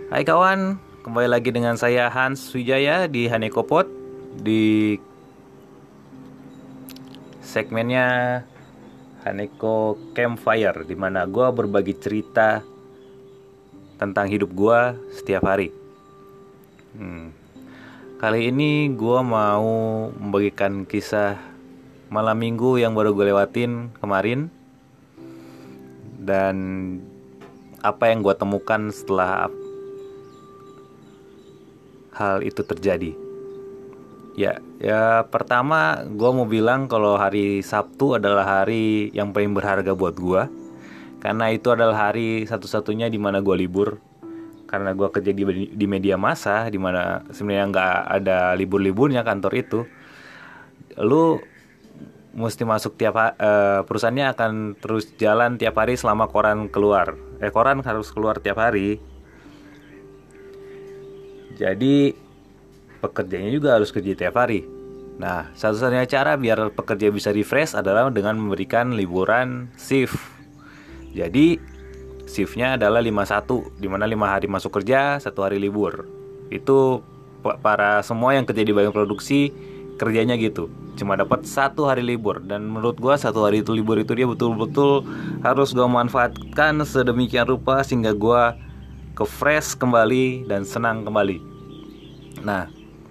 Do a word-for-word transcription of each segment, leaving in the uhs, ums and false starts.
Hai kawan, kembali lagi dengan saya Hans Wijaya di Hanekopod di segmennya Haneko Campfire, di mana gue berbagi cerita tentang hidup gue setiap hari. Hmm. Kali ini gue mau membagikan kisah malam minggu yang baru gue lewatin kemarin dan apa yang gue temukan setelah hal itu terjadi. Ya, ya pertama gue mau bilang kalau hari Sabtu adalah hari yang paling berharga buat gue, karena itu adalah hari satu-satunya di mana gue libur. Karena gue kerja di, di media massa, di mana sebenarnya nggak ada libur-liburnya kantor itu. Lu mesti masuk tiap ha- eh, perusahaannya akan terus jalan tiap hari selama koran keluar. Eh koran harus keluar tiap hari. Jadi pekerjanya juga harus kerja tiap hari. Nah, satu-satunya cara biar pekerja bisa refresh adalah dengan memberikan liburan shift. Jadi shiftnya adalah lima satu, di mana lima hari masuk kerja, satu hari libur. Itu para semua yang kerja di bagian produksi kerjanya gitu. Cuma dapat satu hari libur, dan menurut gua satu hari itu libur itu dia betul-betul harus gua manfaatkan sedemikian rupa sehingga gua ke fresh kembali dan senang kembali. Nah,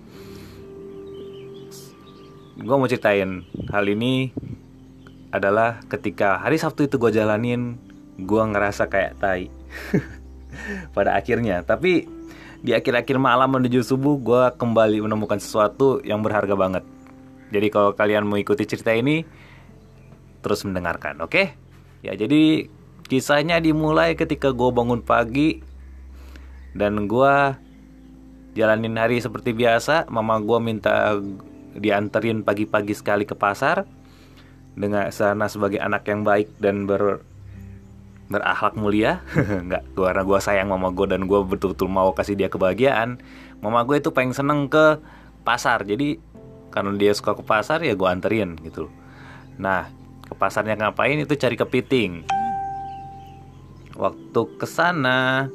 gue mau ceritain hal ini adalah ketika hari Sabtu itu gue jalanin, gue ngerasa kayak tai pada akhirnya. Tapi di akhir-akhir malam menuju subuh, gue kembali menemukan sesuatu yang berharga banget. Jadi kalau kalian mau ikuti cerita ini, terus mendengarkan, oke? Okay? Ya, jadi kisahnya dimulai ketika gue bangun pagi dan gue jalanin hari seperti biasa. Mama gue minta dianterin pagi-pagi sekali ke pasar, dengan sana sebagai anak yang baik dan ber berakhlak mulia. Nggak, karena gue sayang mama gue dan gue betul-betul mau kasih dia kebahagiaan. Mama gue itu pengen seneng ke pasar, jadi karena dia suka ke pasar ya gue anterin gitu. Nah, ke pasarnya ngapain? Itu cari kepiting. Waktu kesana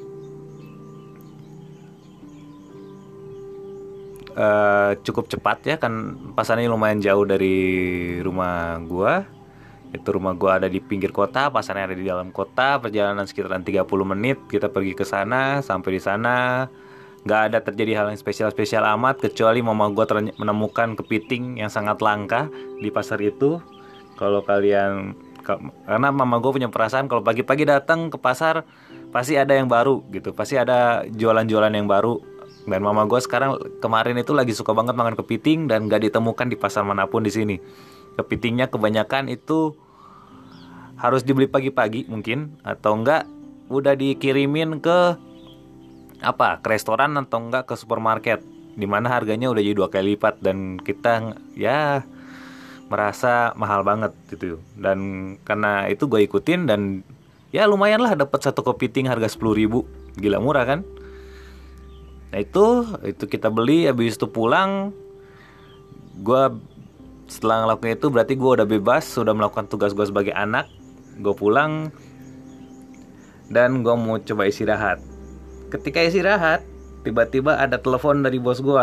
Uh, cukup cepat ya, kan pasarnya lumayan jauh dari rumah gua. Itu rumah gua ada di pinggir kota, pasarnya ada di dalam kota. Perjalanan sekitaran tiga puluh menit kita pergi ke sana. Sampai di sana nggak ada terjadi hal yang spesial-spesial amat, kecuali mama gua ter- menemukan kepiting yang sangat langka di pasar itu. Kalau kalian Karena mama gua punya perasaan kalau pagi-pagi datang ke pasar pasti ada yang baru gitu, pasti ada jualan-jualan yang baru. Dan mama gue sekarang kemarin itu lagi suka banget makan kepiting dan gak ditemukan di pasar manapun di sini. Kepitingnya kebanyakan itu harus dibeli pagi-pagi mungkin, atau enggak udah dikirimin ke apa, ke restoran atau enggak ke supermarket, dimana harganya udah jadi dua kali lipat dan kita ya merasa mahal banget gitu. Dan karena itu gue ikutin dan ya lumayan lah, dapat satu kepiting harga sepuluh ribu. Gila murah kan? Nah itu itu kita beli, habis itu pulang. Gue setelah ngelakuin itu berarti gue udah bebas, sudah melakukan tugas gue sebagai anak. Gue pulang dan gue mau coba istirahat. Ketika istirahat, tiba-tiba ada telepon dari bos gue.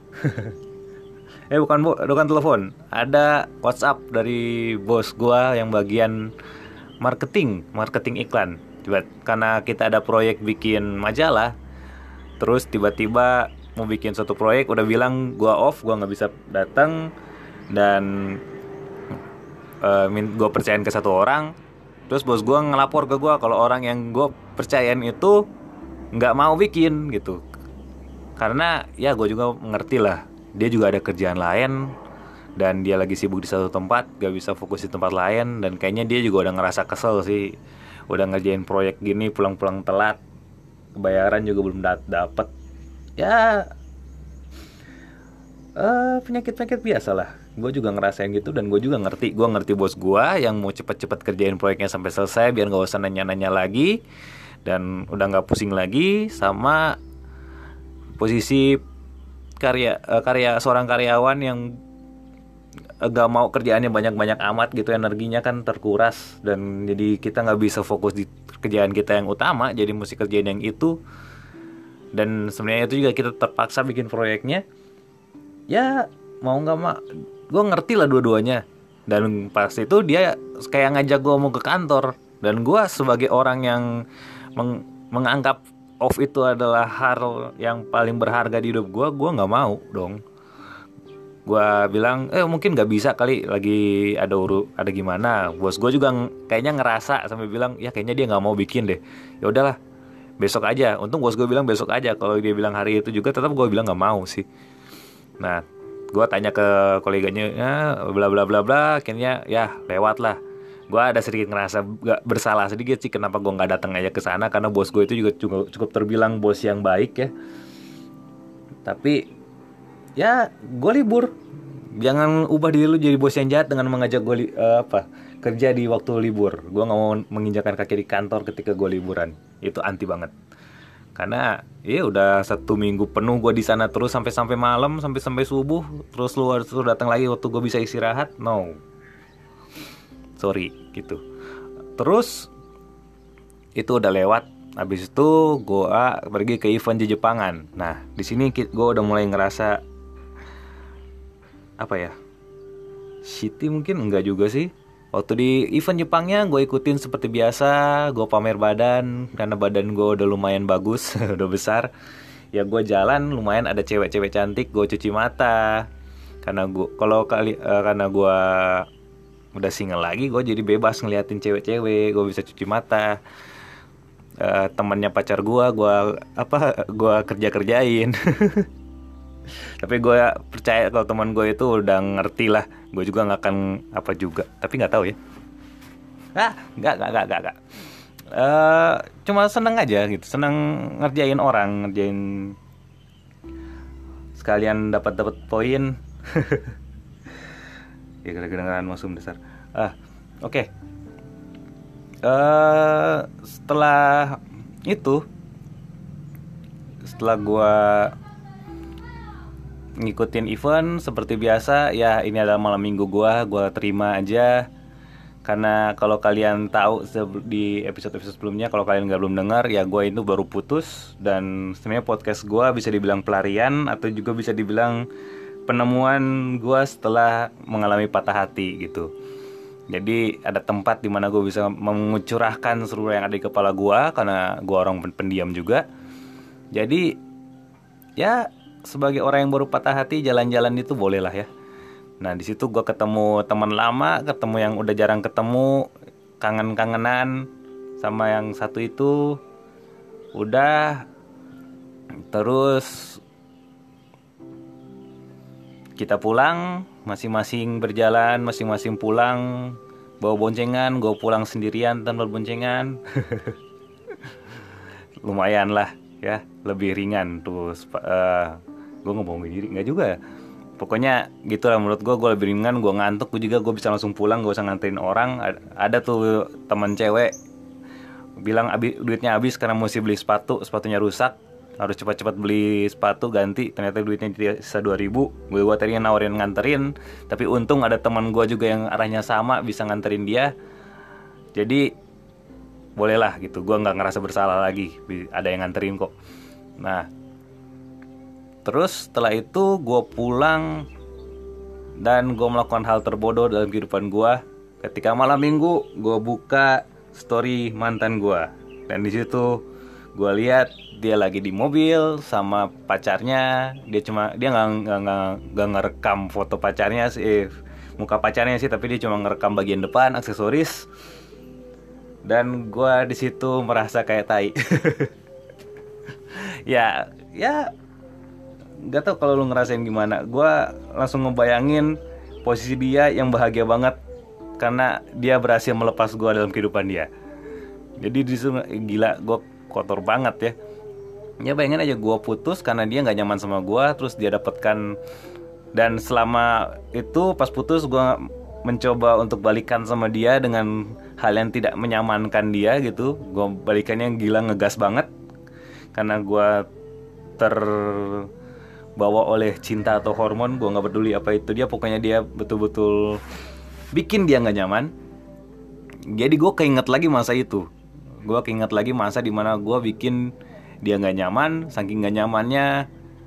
eh bukan bukan telepon, ada WhatsApp dari bos gue yang bagian marketing, marketing iklan. Coba, karena kita ada proyek bikin majalah. Terus tiba-tiba mau bikin suatu proyek, udah bilang gue off, gue nggak bisa datang, dan uh, gue percayain ke satu orang. Terus bos gue ngelapor ke gue kalau orang yang gue percayain itu nggak mau bikin gitu. Karena ya gue juga mengerti lah, dia juga ada kerjaan lain dan dia lagi sibuk di satu tempat, gak bisa fokus di tempat lain. Dan kayaknya dia juga udah ngerasa kesel sih, udah ngerjain proyek gini pulang-pulang telat, kebayaran juga belum dat- dapet. Ya uh, penyakit-penyakit biasa lah. Gue juga ngerasain gitu dan gue juga ngerti. Gue ngerti bos gue yang mau cepet-cepet kerjain proyeknya sampai selesai biar gak usah nanya-nanya lagi, dan udah gak pusing lagi sama posisi karya uh, karya seorang karyawan yang gak mau kerjaannya banyak-banyak amat gitu, energinya kan terkuras, dan jadi kita nggak bisa fokus di kerjaan kita yang utama, jadi mesti kerjain yang itu. Dan sebenarnya itu juga kita terpaksa bikin proyeknya. Ya mau nggak mak, gue ngerti lah dua-duanya. Dan pas itu dia kayak ngajak gue mau ke kantor. Dan gue sebagai orang yang meng- menganggap off itu adalah hal yang paling berharga di hidup gue, gue nggak mau dong. Gue bilang, eh mungkin nggak bisa kali, lagi ada uru, ada gimana. Bos gue juga ng- kayaknya ngerasa sampai bilang, ya kayaknya dia nggak mau bikin deh. Ya udahlah, besok aja. Untung bos gue bilang besok aja. Kalau dia bilang hari itu juga, tetap gue bilang nggak mau sih. Nah, gue tanya ke koleganya, ya, bla bla bla bla, akhirnya ya lewat lah. Gue ada sedikit ngerasa gak bersalah sedikit sih kenapa gue nggak datang aja ke sana, karena bos gue itu juga cukup, cukup terbilang bos yang baik ya. Tapi ya gue libur. Jangan ubah diri lu jadi bos yang jahat dengan mengajak gue li- eh, apa kerja di waktu libur. Gue nggak mau menginjakan kaki di kantor ketika gue liburan. Itu anti banget. Karena ya udah satu minggu penuh gue di sana terus sampai sampai malam, sampai sampai subuh, terus lu harus datang lagi waktu gue bisa istirahat. No, sorry gitu. Terus itu udah lewat. Habis itu gue pergi ke event di Jepangan. Nah di sini gue udah mulai ngerasa apa ya, shitty mungkin enggak juga sih. Waktu di event Jepangnya gue ikutin seperti biasa, gue pamer badan karena badan gue udah lumayan bagus, udah besar. Ya gue jalan lumayan ada cewek-cewek cantik, gue cuci mata. Karena gue kalau kali uh, karena gue udah single lagi, gue jadi bebas ngeliatin cewek-cewek, gue bisa cuci mata. Uh, temannya pacar gue, gue apa, gue kerja-kerjain. Tapi gue percaya kalau teman gue itu udah ngerti lah. Gue juga nggak akan apa juga. Tapi nggak tahu ya. Ah, nggak nggak nggak nggak. nggak. Uh, cuma seneng aja gitu. Seneng ngerjain orang, ngerjain sekalian dapat dapat poin. Ya kedengeran musuh besar. Ah, oke. Okay. Uh, setelah itu, setelah gue ngikutin event seperti biasa, ya ini adalah malam minggu gua, gua terima aja. Karena kalau kalian tahu di episode-episode sebelumnya, kalau kalian nggak belum dengar, ya gua itu baru putus. Dan sebenarnya podcast gua bisa dibilang pelarian atau juga bisa dibilang penemuan gua setelah mengalami patah hati gitu. Jadi ada tempat di mana gua bisa mengucurahkan seluruh yang ada di kepala gua, karena gua orang pendiam juga. Jadi ya sebagai orang yang baru patah hati, jalan-jalan itu boleh lah ya. Nah di situ gue ketemu teman lama, ketemu yang udah jarang ketemu, kangen-kangenan sama yang satu itu. Udah, terus kita pulang, masing-masing berjalan, masing-masing pulang, bawa boncengan. Gue pulang sendirian tanpa boncengan. Lumayan lah ya, lebih ringan tuh. Uh, gue ngebohongin diri nggak juga, pokoknya gitulah menurut gue. Gue lebih ringan, gue ngantuk, gue juga gue bisa langsung pulang, gak usah nganterin orang. Ada, ada tuh teman cewek bilang abi, duitnya habis karena mesti beli sepatu, sepatunya rusak, harus cepat-cepat beli sepatu ganti. Ternyata duitnya sisa dua ribu. Gue gue tadinya nawarin nganterin, tapi untung ada teman gue juga yang arahnya sama, bisa nganterin dia. Jadi bolehlah gitu, gue nggak ngerasa bersalah lagi, ada yang nganterin kok. Nah terus setelah itu gue pulang dan gue melakukan hal terbodoh dalam kehidupan gue. Ketika malam minggu gue buka story mantan gue, dan di situ gue lihat dia lagi di mobil sama pacarnya. Dia cuma dia nggak nggak nggak ngerekam foto pacarnya sih, muka pacarnya sih, tapi dia cuma ngerekam bagian depan, aksesoris. Dan gue di situ merasa kayak tai. ya ya nggak tahu kalau lu ngerasain gimana. Gue langsung ngebayangin posisi dia yang bahagia banget karena dia berhasil melepas gue dalam kehidupan dia. Jadi disitu gila, gue kotor banget ya. Ya bayangin aja, gue putus karena dia nggak nyaman sama gue, terus dia dapatkan. Dan selama itu pas putus gue mencoba untuk balikan sama dia dengan hal yang tidak menyamankan dia gitu. Gue balikannya gila, ngegas banget karena gue ter bawa oleh cinta atau hormon. Gue nggak peduli apa itu dia, pokoknya dia betul-betul bikin dia nggak nyaman. Jadi gue keinget lagi masa itu, gue keinget lagi masa dimana gue bikin dia nggak nyaman, saking nggak nyamannya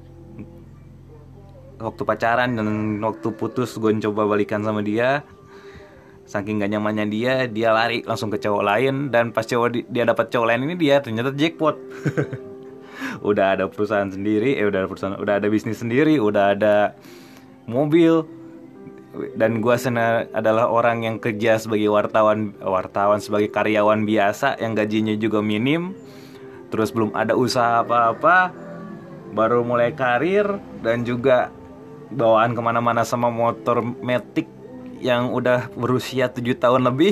waktu pacaran dan waktu putus gue coba balikan sama dia, saking gak nyamannya dia, dia lari langsung ke cowok lain. Dan pas cowok di, dia dapat cowok lain ini, dia ternyata jackpot. Udah ada perusahaan sendiri, eh udah ada perusahaan, udah ada bisnis sendiri, udah ada mobil. Dan gue sana adalah orang yang kerja sebagai wartawan, wartawan sebagai karyawan biasa yang gajinya juga minim. Terus belum ada usaha apa-apa, baru mulai karir, dan juga bawaan kemana-mana sama motor Matic yang udah berusia tujuh tahun lebih.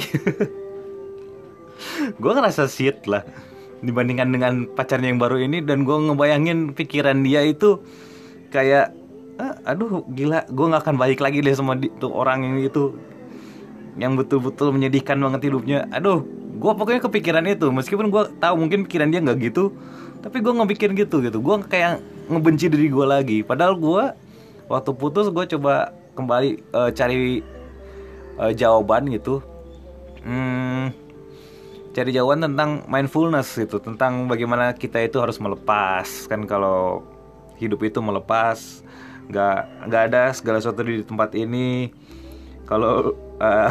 Gue ngerasa shit lah dibandingkan dengan pacarnya yang baru ini. Dan gue ngebayangin pikiran dia itu kayak ah, aduh gila, gue gak akan balik lagi deh sama di, tuh orang yang itu, yang betul-betul menyedihkan banget hidupnya. Aduh, gue pokoknya kepikiran itu. Meskipun gue tahu mungkin pikiran dia gak gitu, tapi gue ngepikir gitu gitu. Gue kayak ngebenci diri gue lagi. Padahal gue waktu putus gue coba kembali uh, cari Uh, jawaban gitu, hmm, cari jawaban tentang mindfulness gitu, tentang bagaimana kita itu harus melepas. Kan kalau hidup itu melepas, nggak nggak ada segala sesuatu di tempat ini. Kalau uh,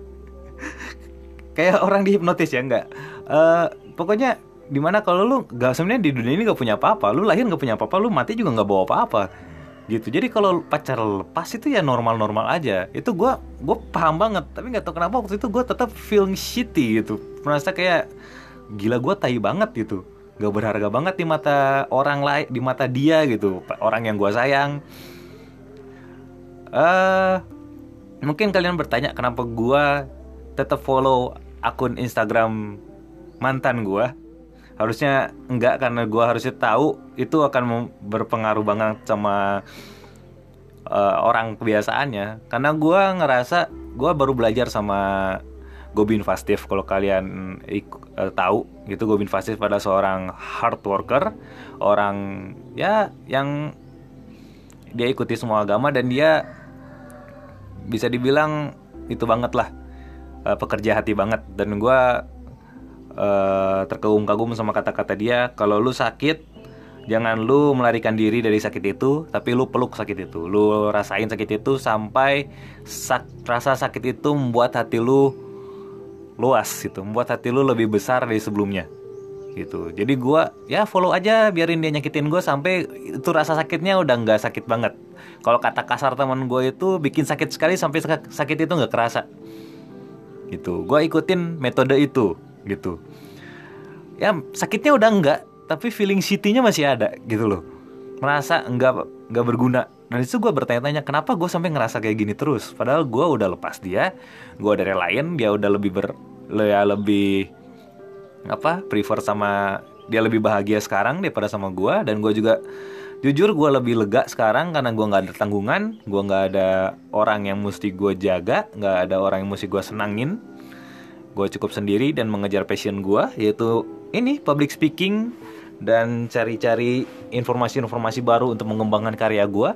kayak orang dihipnotis ya, nggak, uh, pokoknya dimana kalau lu nggak, sebenarnya di dunia ini nggak punya apa-apa, lu lahir nggak punya apa-apa, lu mati juga nggak bawa apa-apa gitu. Jadi kalau pacar lepas itu ya normal-normal aja. Itu gue gue paham banget. Tapi nggak tahu kenapa waktu itu gue tetap feeling shitty gitu, merasa kayak gila gue tai banget gitu, nggak berharga banget di mata orang lain, di mata dia gitu, orang yang gue sayang. Uh, mungkin kalian bertanya kenapa gue tetap follow akun Instagram mantan gue. Harusnya enggak, karena gue harusnya tahu itu akan berpengaruh banget sama uh, orang kebiasaannya. Karena gue ngerasa gue baru belajar sama Gobin Vastif. Kalau kalian ik- uh, tahu gitu, Gobin Vastif adalah seorang hard worker, orang ya yang dia ikuti semua agama, dan dia bisa dibilang itu banget lah, uh, pekerja hati banget. Dan gue Uh, terkagum-kagum sama kata-kata dia. Kalau lu sakit, jangan lu melarikan diri dari sakit itu, tapi lu peluk sakit itu, lu rasain sakit itu sampai sak- rasa sakit itu membuat hati lu luas gitu, membuat hati lu lebih besar dari sebelumnya gitu. Jadi gue ya follow aja, biarin dia nyakitin gue sampai itu rasa sakitnya udah nggak sakit banget. Kalau kata kasar teman gue itu, bikin sakit sekali sampai sakit itu nggak kerasa gitu. Gue ikutin metode itu gitu. Ya sakitnya udah enggak, tapi feeling shitty-nya masih ada gitu loh. Merasa enggak enggak berguna. Dan itu gue bertanya-tanya, kenapa gue sampai ngerasa kayak gini terus? Padahal gue udah lepas dia, gue udah relain, dia udah lebih ber ya lebih apa? prefer sama dia, lebih bahagia sekarang daripada sama gue. Dan gue juga jujur gue lebih lega sekarang karena gue nggak ada tanggungan, gue nggak ada orang yang mesti gue jaga, nggak ada orang yang mesti gue senangin. Gue cukup sendiri dan mengejar passion gue, yaitu ini public speaking dan cari-cari informasi-informasi baru untuk mengembangkan karya gue.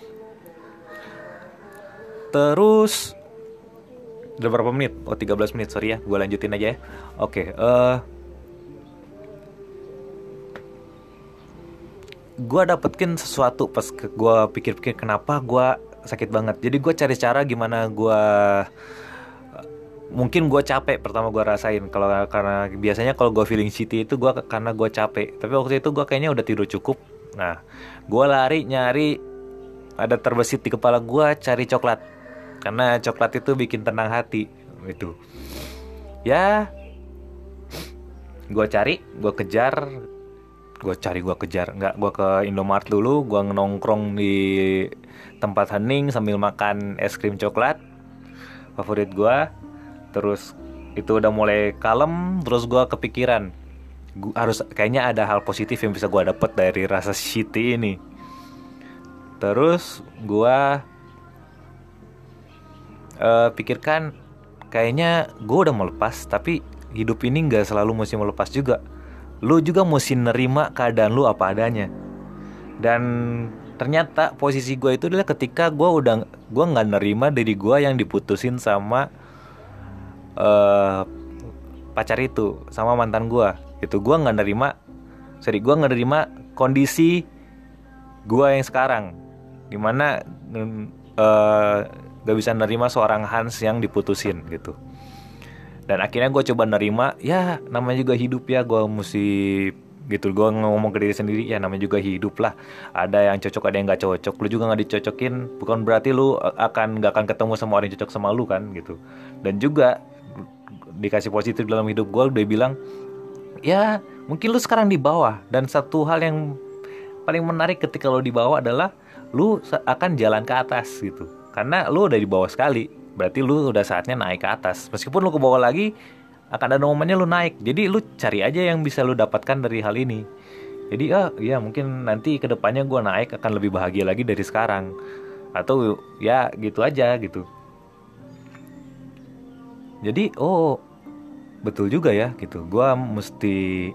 Terus udah berapa menit? Oh tiga belas menit, sorry ya, gue lanjutin aja ya. Oke, okay, uh, gue dapetin sesuatu pas ke, gue pikir-pikir kenapa gue sakit banget. Jadi gue cari cara gimana gue, mungkin gue capek pertama gue rasain. Kalau karena biasanya kalau gue feeling shitty itu gue karena gue capek. Tapi waktu itu gue kayaknya udah tidur cukup. Nah, gue lari nyari, ada terbesit di kepala gue, cari coklat. Karena coklat itu bikin tenang hati. Itu ya, gue cari, gue kejar, gue cari, gue kejar. Nggak, gue ke Indomaret dulu, gue nongkrong di tempat hening sambil makan es krim coklat favorit gue. Terus itu udah mulai kalem. Terus gue kepikiran, gua harus, kayaknya ada hal positif yang bisa gue dapet dari rasa shitty ini. Terus gue uh, pikirkan, kayaknya gue udah melepas, tapi hidup ini gak selalu mesti melepas juga. Lu juga mesti nerima keadaan lu apa adanya. Dan ternyata posisi gue itu adalah ketika gue udah, gue gak nerima diri gue yang diputusin sama Uh, pacar itu, sama mantan gue. Itu gue nggak nerima sorry gue menerima kondisi gue yang sekarang, dimana uh, gak bisa nerima seorang Hans yang diputusin gitu. Dan akhirnya gue coba nerima, ya namanya juga hidup ya, gue mesti gitu. Gue ngomong ke diri sendiri, ya namanya juga hidup lah, ada yang cocok ada yang gak cocok. Lu juga gak dicocokin bukan berarti lu akan gak akan ketemu sama orang yang cocok sama lu kan gitu. Dan juga dikasih positif dalam hidup gue, dia bilang ya mungkin lu sekarang di bawah, dan satu hal yang paling menarik ketika lu di bawah adalah lu akan jalan ke atas gitu. Karena lu udah di bawah sekali, berarti lu udah saatnya naik ke atas. Meskipun lu ke bawah lagi, akan ada momennya lu naik. Jadi lu cari aja yang bisa lu dapatkan dari hal ini. Jadi ah ya mungkin nanti kedepannya gue naik akan lebih bahagia lagi dari sekarang. Atau ya gitu aja gitu. Jadi oh betul juga ya gitu. Gue mesti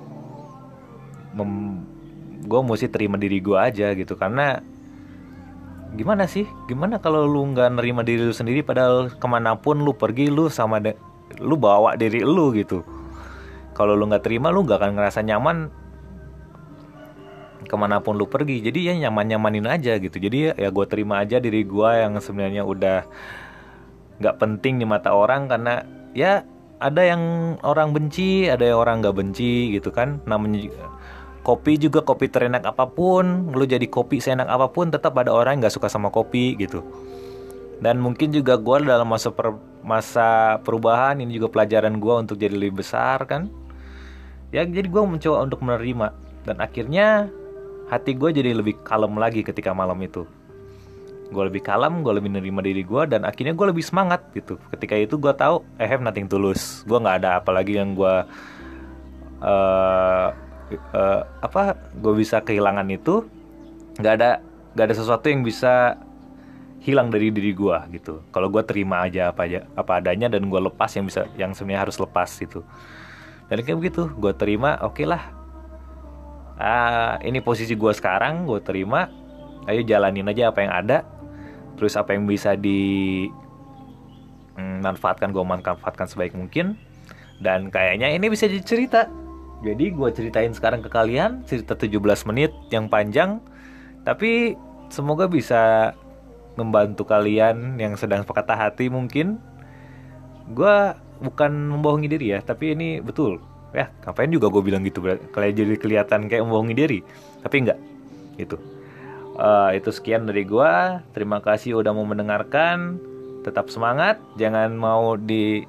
mem, gue mesti terima diri gue aja gitu. Karena gimana sih? Gimana kalau lu nggak nerima diri lu sendiri, padahal kemanapun lu pergi lu sama de- lu bawa diri lu gitu. Kalau lu nggak terima, lu nggak akan ngerasa nyaman kemanapun lu pergi. Jadi ya nyaman-nyamanin aja gitu. Jadi ya gue terima aja diri gue yang sebenarnya udah nggak penting di mata orang. Karena ya ada yang orang benci, ada yang orang nggak benci gitu kan. Namanya kopi juga, kopi terenak apapun, lu jadi kopi seenak apapun, tetap ada orang yang gak suka sama kopi gitu. Dan mungkin juga gue dalam masa per, masa perubahan, ini juga pelajaran gue untuk jadi lebih besar kan. Ya jadi gue mencoba untuk menerima. Dan akhirnya hati gue jadi lebih kalem lagi ketika malam itu. Gue lebih kalem, gue lebih menerima diri gue, dan akhirnya gue lebih semangat gitu. Ketika itu gue tahu I have nothing to lose. Gue gak ada apalagi yang gue uh, Uh, apa gue bisa kehilangan itu. Gak ada gak ada sesuatu yang bisa hilang dari diri gue gitu. Kalau gue terima aja apa aja apa adanya, dan gue lepas yang bisa yang sebenarnya harus lepas gitu. Dan kayak begitu gue terima, oke okay lah, ah, ini posisi gue sekarang, gue terima. Ayo jalanin aja apa yang ada. Terus apa yang bisa dimanfaatkan, gue manfaatkan sebaik mungkin. Dan kayaknya ini bisa jadi cerita. Jadi gue ceritain sekarang ke kalian, cerita tujuh belas menit yang panjang, tapi semoga bisa membantu kalian yang sedang patah hati mungkin. Gue bukan membohongi diri ya, tapi ini betul. Ya, ngapain juga gue bilang gitu, kalian jadi kelihatan kayak membohongi diri, tapi enggak gitu. Uh, itu sekian dari gue. Terima kasih udah mau mendengarkan. Tetap semangat, jangan mau di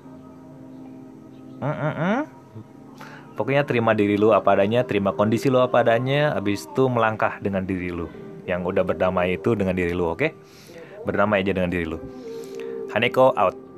Mm-mm. Pokoknya terima diri lu apa adanya, terima kondisi lu apa adanya, abis itu melangkah dengan diri lu yang udah berdamai itu dengan diri lu, oke? Okay? Berdamai aja dengan diri lu. Haneko out.